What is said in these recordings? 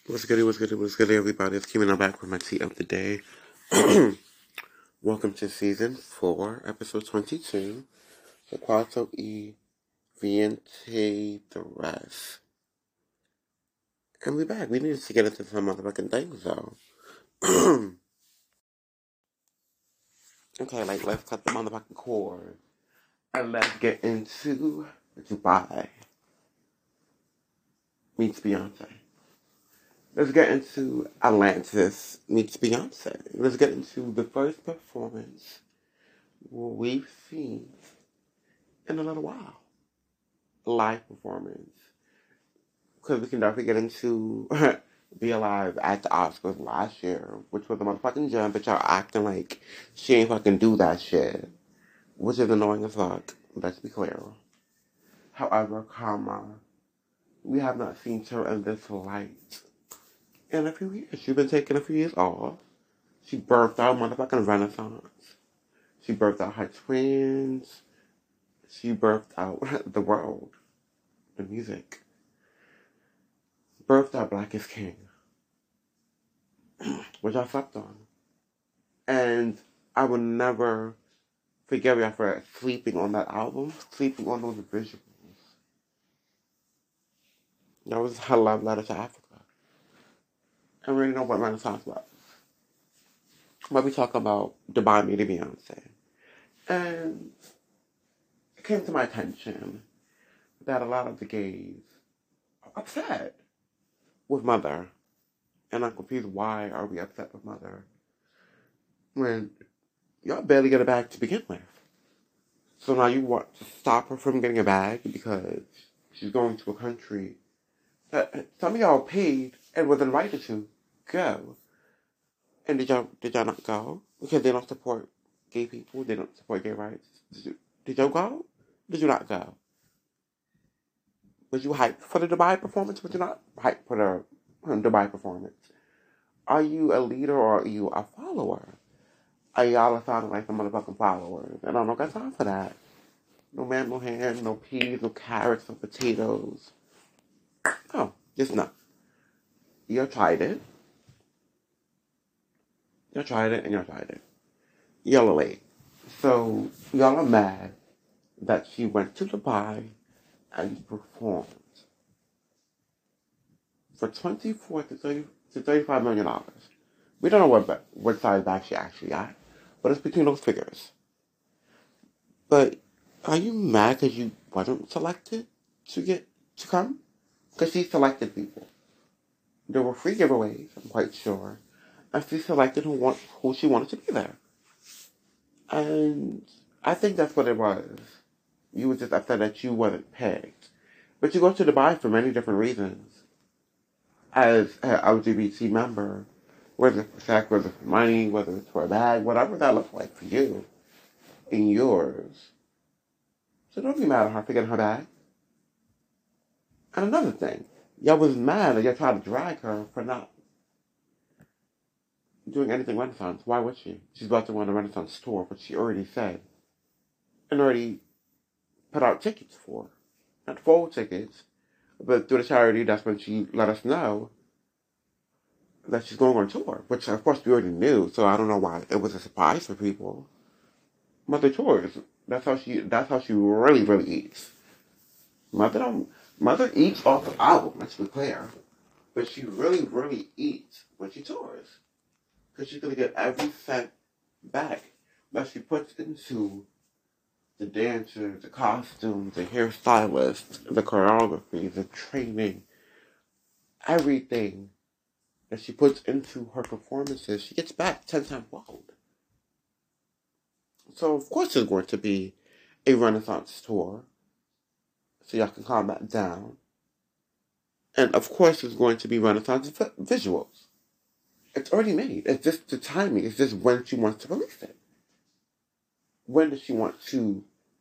What's good, everybody? It's Keeman. I'm back with my tea of the day. Welcome to season 4, episode 22. The Quarto y Viente the Rest. And we're back. We needed to get into some motherfucking things, though. Okay, let's cut the motherfucking cord. And let's get into Dubai meets Beyonce. Let's get into Atlantis meets Beyonce. Let's get into the first performance we've seen in a little while. Live performance. Because we can definitely get into Be Alive at the Oscars last year, which was a motherfucking gem, but y'all acting like she ain't fucking do that shit. Which is annoying as fuck. Let's be clear. However, we have not seen her in this light in a few years. She's been taking a few years off. She birthed out motherfucking Renaissance. She birthed out her twins. She birthed out the world. The music. Birthed out Black is King. Which I slept on. And I will never forgive y'all for sleeping on that album. Sleeping on those visuals. That was her love letter to Africa. I really know what Renaissance was. But we talk about Dubai meeting Beyonce. And it came to my attention that a lot of the gays are upset with Mother. And I'm confused, why are we upset with Mother when y'all barely get a bag to begin with? So now you want to stop her from getting a bag because she's going to a country that some of y'all paid and was invited to go. And did y'all not go? Because they don't support gay people, they don't support gay rights. Did y'all go? Did you not go? Was you hyped for the Dubai performance? Was you not hyped for the Dubai performance? Are you a leader or are you a follower? Are y'all sounding like some motherfucking followers? And I don't got time for that. No man, no hand, no peas, no carrots, no potatoes. Oh, just not. You tried it. You tried it and you tried it. Y'all are late. So, y'all are mad that she went to Dubai and performed for 24 to 30 to $35 million. We don't know what size bag she actually got, but it's between those figures. But are you mad because you wasn't selected to come? Because she selected people. There were free giveaways, I'm quite sure, and she selected who she wanted to be there. And I think that's what it was. You were just upset that you wasn't picked. But you go to Dubai for many different reasons. As an LGBT member, whether it's for sex, whether it's for money, whether it's for a bag, whatever that looks like for you and yours. So don't be mad at her for getting her bag. And another thing, y'all was mad that y'all tried to drag her for not doing anything Renaissance. Why would she? She's about to run a Renaissance tour, which she already said and already put out tickets for. Not full tickets, but through the charity, that's when she let us know that she's going on tour, which of course we already knew, so I don't know why it was a surprise for people. Mother tours. That's how she really, really eats. Mother eats off the album, let's be clear. But she really, really eats when she tours. Because she's gonna get every cent back that she puts into the dancers, the costumes, the hairstylists, the choreography, the training, everything that she puts into her performances, she gets back 10 times fold. So, of course, there's going to be a Renaissance tour, so y'all can calm that down. And, of course, there's going to be Renaissance visuals. It's already made. It's just the timing. It's just when she wants to release it. When does she want to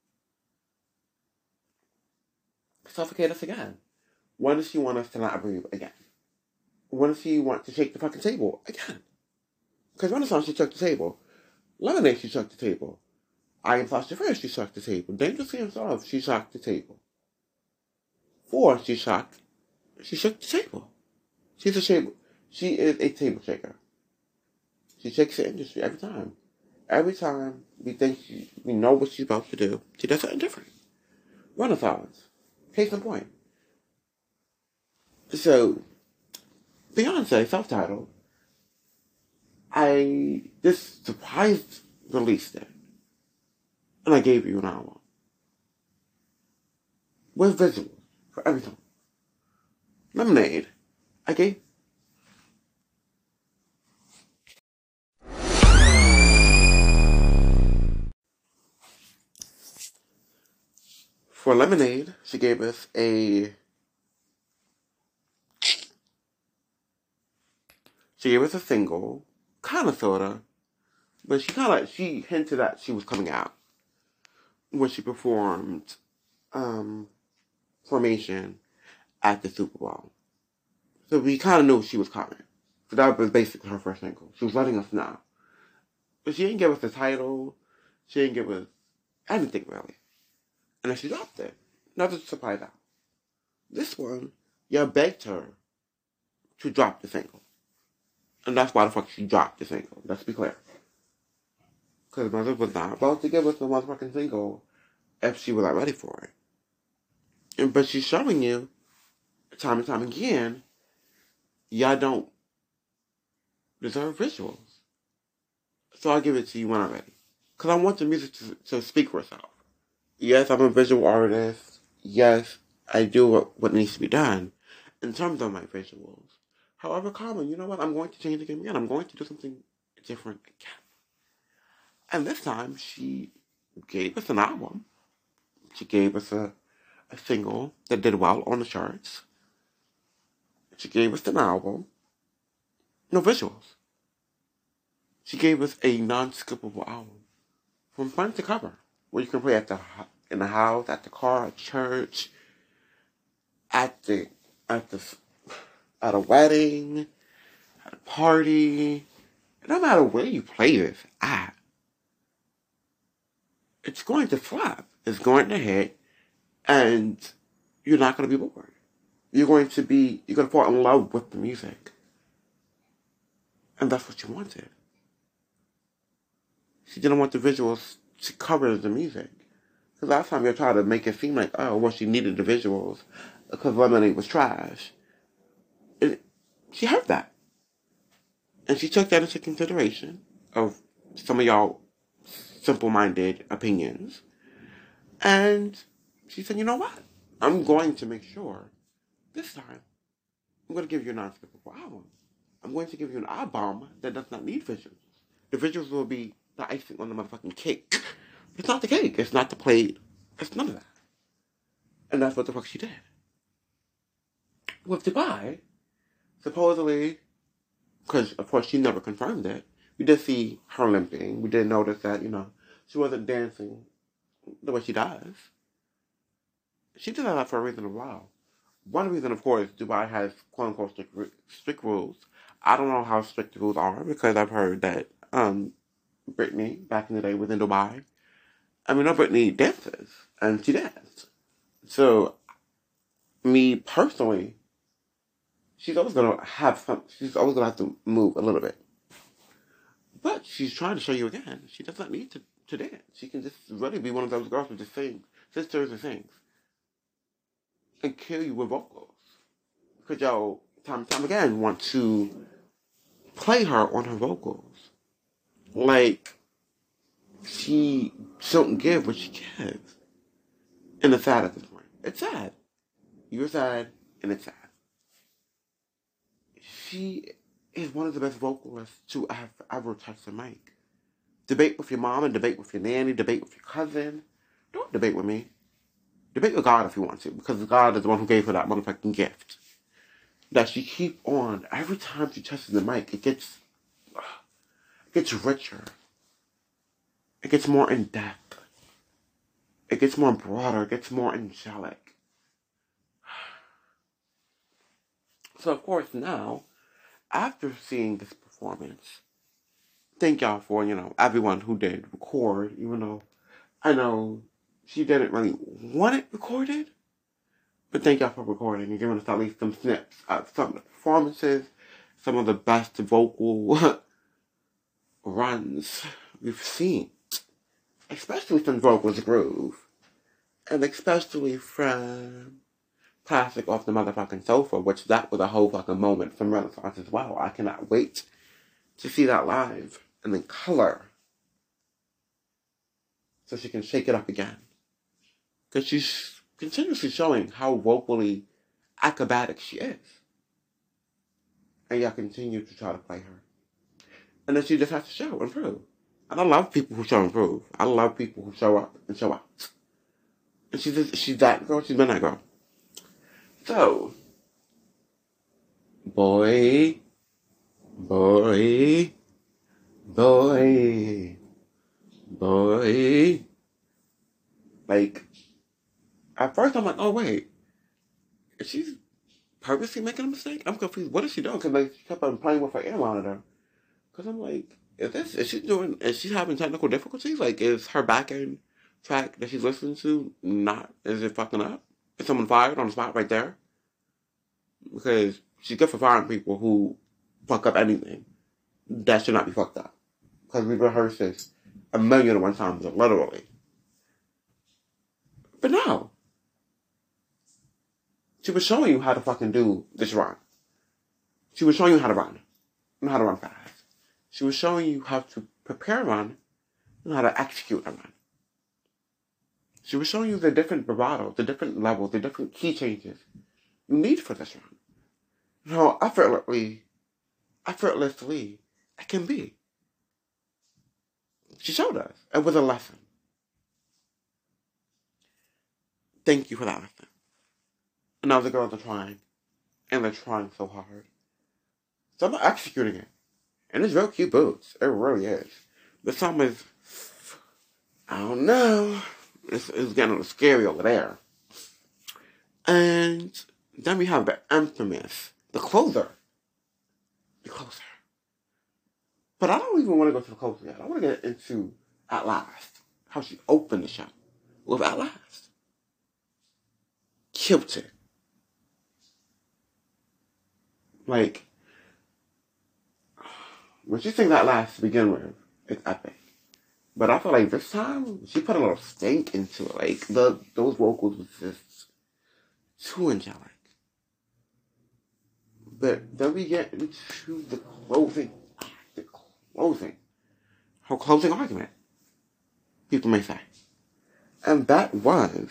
suffocate us again? When does she want us to not breathe again? When does she want to shake the fucking table again? Because Renaissance, she shook the table. Lemonade, she shook the table. I Am Claustrophobic, she shook the table. Dangerously in Love, she shook the table. 4, she shook the table. She's a shape. She is a table shaker. She shakes the industry every time. Every time we know what she's about to do, she does something different. Renaissance. Case in point. So, Beyonce, self-titled, I just surprised released it. And I gave you an album. With visuals for every song. Lemonade. I gave. For Lemonade, she gave us a. She gave us a single, kind of sorta, but she hinted that she was coming out when she performed Formation at the Super Bowl. So we kind of knew she was coming. So that was basically her first single. She was letting us know. But she didn't give us the title. She didn't give us anything really. And then she dropped it. Another surprise out. This one, you begged her to drop the single. And that's why the fuck she dropped the single. Let's be clear. Because Mother was not about to give us the motherfucking single if she was not ready for it. But she's showing you, time and time again, y'all don't deserve visuals. So I'll give it to you when I'm ready. Because I want the music to speak for itself. Yes, I'm a visual artist. Yes, I do what needs to be done in terms of my visuals. However, Carmen, you know what? I'm going to change again. I'm going to do something different again. And this time, she gave us an album. She gave us a single that did well on the charts. She gave us an album. No visuals. She gave us a non-skippable album. From front to cover. Where you can play in the house, at the car, at church, at a wedding, at a party. No matter where you play this at, it's going to flap. It's going to hit, and you're not going to be bored. You're going to fall in love with the music. And that's what you wanted. She didn't want the visuals to cover the music. Because last time you tried to make it seem like, oh, well, she needed the visuals because Lemonade was trash. She heard that. And she took that into consideration of some of y'all simple-minded opinions. And she said, you know what? I'm going to make sure this time I'm going to give you a non-skippable album. I'm going to give you an album that does not need visuals. The visuals will be the icing on the motherfucking cake. It's not the cake. It's not the plate. It's none of that. And that's what the fuck she did. With Dubai, supposedly, because of course she never confirmed it, we did see her limping. We did notice that, she wasn't dancing the way she does. She did that for a reason as well. One reason, of course, Dubai has quote-unquote strict rules. I don't know how strict the rules are because I've heard that Britney, back in the day, was in Dubai. I mean, Britney dances, and she danced. So, me personally, she's always gonna have to move a little bit. But she's trying to show you again, she does not need to dance. She can just really be one of those girls who just sing, sisters and sings. And kill you with vocals. Because y'all, time and time again, want to play her on her vocals. Like, she don't give what she gives. And it's sad at this point. It's sad. You're sad, and it's sad. She is one of the best vocalists to have ever touched the mic. Debate with your mom and debate with your nanny, debate with your cousin. Don't debate with me. Debate with God if you want to, because God is the one who gave her that motherfucking gift. That she keep on. Every time she touches the mic, it gets richer. It gets more in depth. It gets more broader. It gets more angelic. So of course now, after seeing this performance, thank y'all for, everyone who did record, even though I know she didn't really want it recorded. But thank y'all for recording and giving us at least some snips of some of the performances, some of the best vocal runs we've seen. Especially from Vocals Groove. And especially from Classic Off the Motherfucking Sofa, which that was a whole fucking moment from Renaissance as well. I cannot wait to see that live and in color. So she can shake it up again. Because she's continuously showing how vocally acrobatic she is. And y'all continue to try to play her. And then she just has to show and prove. And I love people who show and prove. I love people who show up and show out. And she's that girl. She's been that girl. So, boy, like, at first I'm like, oh wait, is she purposely making a mistake? I'm confused. What is she doing? Because like, she kept on playing with her ear monitor. Because I'm like, is she having technical difficulties? Like, is her back end track that she's listening to is it fucking up? Is someone fired on the spot right there? Because she's good for firing people who fuck up anything. That should not be fucked up. Because we rehearsed this 1,000,001 times, literally. But no. She was showing you how to fucking do this run. She was showing you how to run. And how to run fast. She was showing you how to prepare a run and how to execute a run. She was showing you the different bravado, the different levels, the different key changes you need for this run. And how effortlessly it can be. She showed us. It was a lesson. Thank you for that lesson. And now the girls are trying. And they're trying so hard. So I'm executing it. And it's real cute boots. It really is. The song is, I don't know. It's getting a little scary over there. And then we have the infamous, the closer. But I don't even want to go to the closer yet. I want to get into At Last. How she opened the show with At Last. Killed it. Like, when she sings At Last to begin with, it's epic. But I feel like this time, she put a little stank into it. Like, those vocals was just too angelic. But then we get into the closing. Her closing argument, people may say. And that was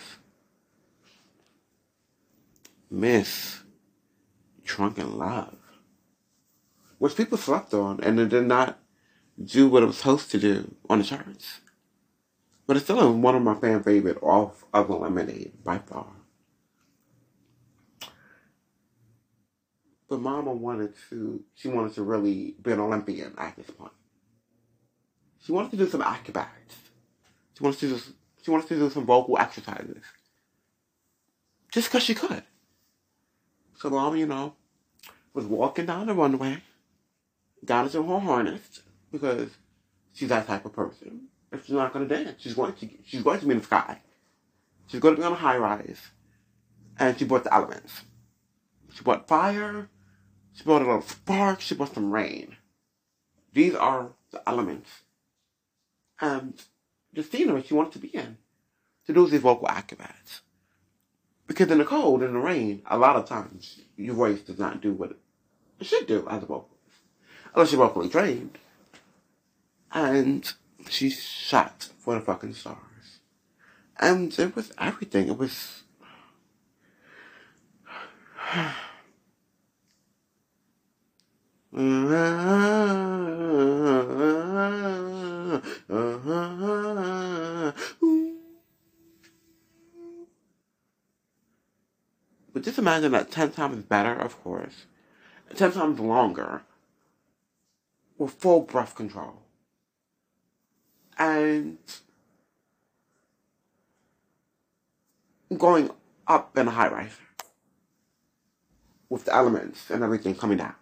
Miss Drunken Love. Which people slept on, and it did not do what it was supposed to do on the charts. But it's still one of my fan favorite off of Lemonade, by far. But Mama wanted to really be an Olympian at this point. She wanted to do some acrobatics. She wanted to do some vocal exercises. Just because she could. So Mama, was walking down the runway, got into her harness, because she's that type of person. If she's not going to dance, she's going to be in the sky. She's going to be on a high rise. And she brought the elements. She brought fire. She brought a little spark. She brought some rain. These are the elements. And the scenery she wanted to be in. To do these vocal acrobats. Because in the cold, in the rain, a lot of times, your voice does not do what it should do as a vocalist. Unless you're vocally trained. And she shot for the fucking stars. And it was everything. It was... But just imagine that 10 times better, of course. 10 times longer. With full breath control. And going up in a high rise. With the elements and everything coming down.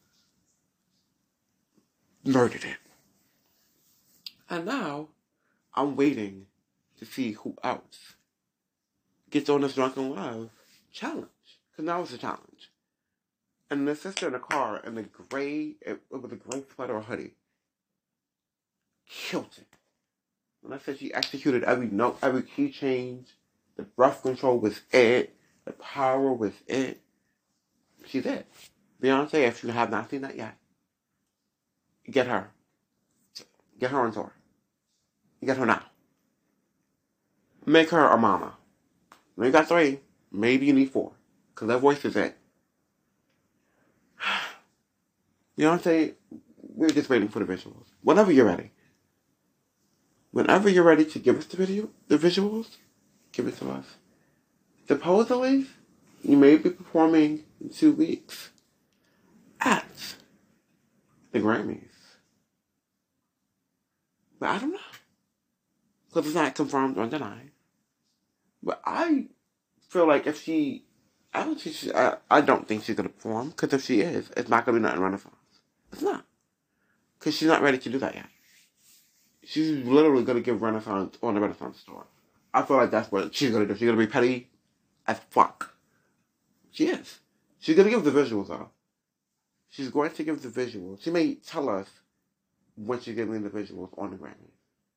Murdered it. And now, I'm waiting to see who else gets on this Drunken Love challenge. Because now it's a challenge. And the sister in the car in the gray, it was a gray sweater or hoodie, killed it. When I said she executed every note, every key change, the breath control was it, the power was it. She's it. Beyonce, if you have not seen that yet, get her. Get her on tour. Get her now. Make her a mama. When you got 3, maybe you need 4. Because that voice is it. Beyonce, we're just waiting for the visuals. Whenever you're ready. Whenever you're ready to give us the visuals, give it to us. Supposedly, you may be performing in 2 weeks at the Grammys. But I don't know. Because it's not confirmed or denied. But I feel like if she... I don't think she's going to perform. Because if she is, it's not going to be nothing Renaissance. It's not. Because she's not ready to do that yet. She's literally going to give Renaissance on the Renaissance tour. I feel like that's what she's going to do. She's going to be petty as fuck. She is. She's going to give the visuals, though. She's going to give the visuals. She may tell us when she's giving the visuals on the Grammy.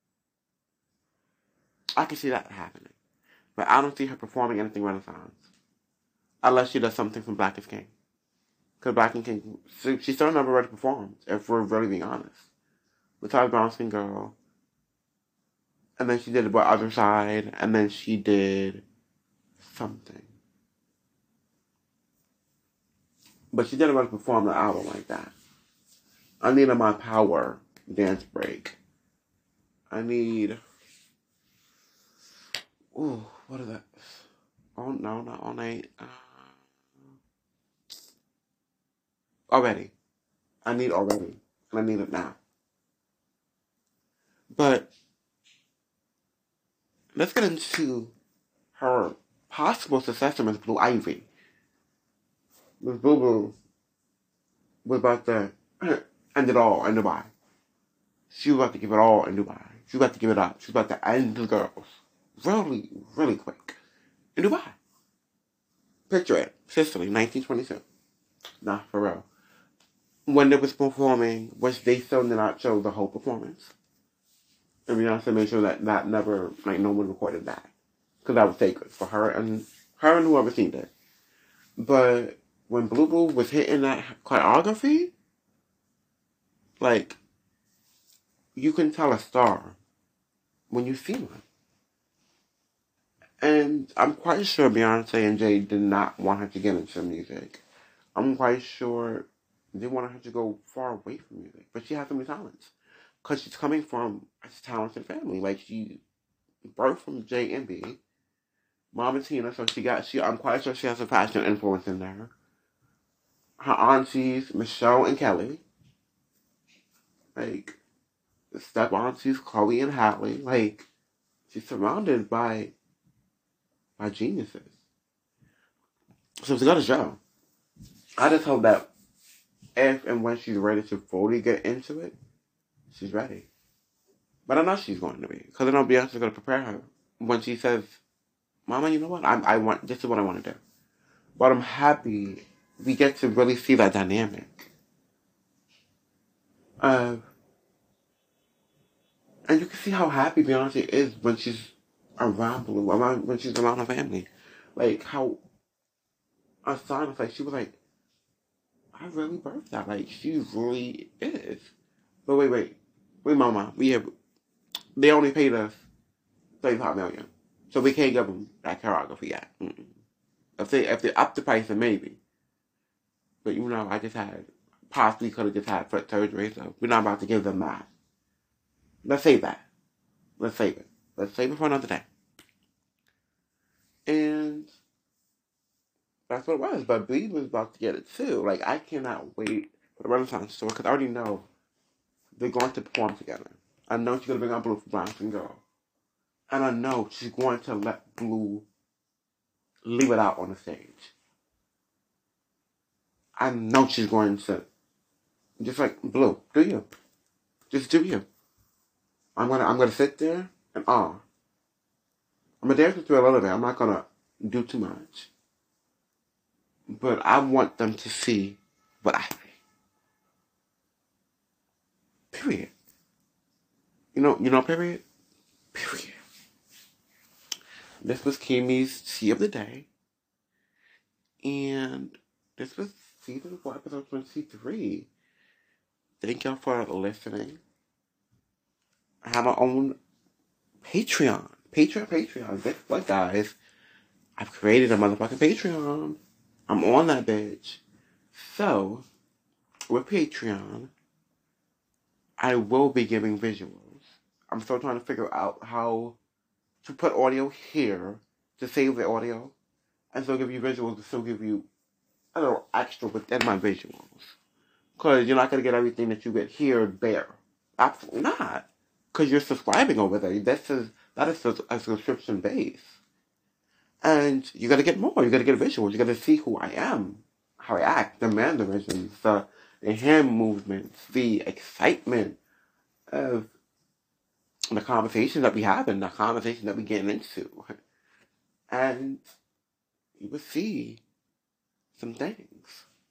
I can see that happening. But I don't see her performing anything Renaissance. Unless she does something from Black is King. Because Black is King, she still never really performed, if we're really being honest. Besides Brown Skin Girl. And then she did the Other Side. And then she did something. But she didn't really perform the album like that. I need a My Power dance break. I need... Ooh, what is that? Oh, no, not All Night. Already. I need Already. And I need it now. But let's get into her possible successor, Miss Blue Ivy. Miss Boo Boo was about to end it all in Dubai. She was about to give it all in Dubai. She was about to give it up. She was about to end the girls. Really, really quick. In Dubai. Picture it. Sicily, 1922. Nah, for real. When they was performing, which they still did not show the whole performance. And Beyonce made sure that never, like, no one recorded that. Because that was sacred for her and whoever seen it. But when Blue Boo was hitting that choreography, like, you can tell a star when you see one. And I'm quite sure Beyonce and Jay did not want her to get into music. I'm quite sure they wanted her to go far away from music. But she has so many talents. Because she's coming from a talented family. Like, she birthed from J and B. Mom and Tina, so I'm quite sure she has a fashion influence in there. Her aunties, Michelle and Kelly. Like, step aunties, Chloe and Halle. Like, she's surrounded by geniuses. So it's got a show. I just hope that if and when she's ready to fully get into it, she's ready. But I know she's going to be. Because I know Beyonce's going to prepare her. When she says, Mama, you know what? This is what I want to do. But I'm happy we get to really see that dynamic. And you can see how happy Beyonce is when she's around Blue, when she's around her family. Like, how astonished, like, she was like, I really birthed that. Like, she really is. But wait, Mama, they only paid us $35 million. So we can't give them that choreography yet. Mm-mm. If they up the price, then maybe. But I possibly could have just had foot surgery, so we're not about to give them that. Let's save that. Let's save it. Let's save it for another day. And that's what it was. But B was about to get it too. Like, I cannot wait for the Renaissance tour because I already know they're going to perform together. I know she's going to bring out Blue for Brown Skin Girl. And I know she's going to let Blue leave it out on the stage. I know she's going to. Just like, Blue, do you. Just do you. I'm gonna sit there and I'm gonna dance with you a little bit. I'm not gonna do too much. but I want them to see what I see. Period. Period? Period. This was Kimmy's Tea of the Day. And this was season 4, episode 23. Thank y'all for listening. I have my own Patreon. Patreon. Guess what, guys? I've created a motherfucking Patreon. I'm on that bitch. So, with Patreon, I will be giving visuals. I'm still trying to figure out how to put audio here to save the audio and still give you visuals to still give you a little extra within my visuals. Because you're not going to get everything that you get here there. Absolutely not. Because you're subscribing over there. That is a subscription base. And you got to get more. You got to get visuals. You got to see who I am, how I act, the mannerisms, the hand movements, the excitement of the conversation that we have and the conversation that we get into. And you will see some things.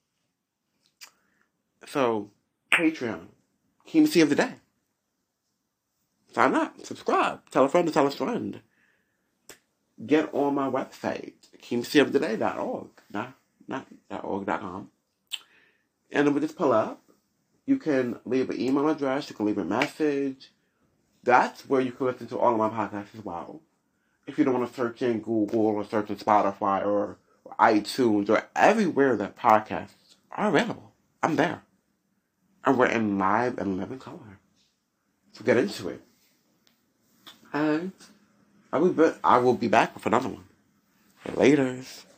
So, Patreon, Key of the Day. Sign up, subscribe, tell a friend to tell a friend. Get on my website, KeyofTheDay.org, not .org.com. And it will just pull up. You can leave an email address, you can leave a message. That's where you can listen to all of my podcasts as well. If you don't want to search in Google or search in Spotify or iTunes or everywhere that podcasts are available, I'm there. And we're in live and living color. So get into it. And I will be back with another one. Laters.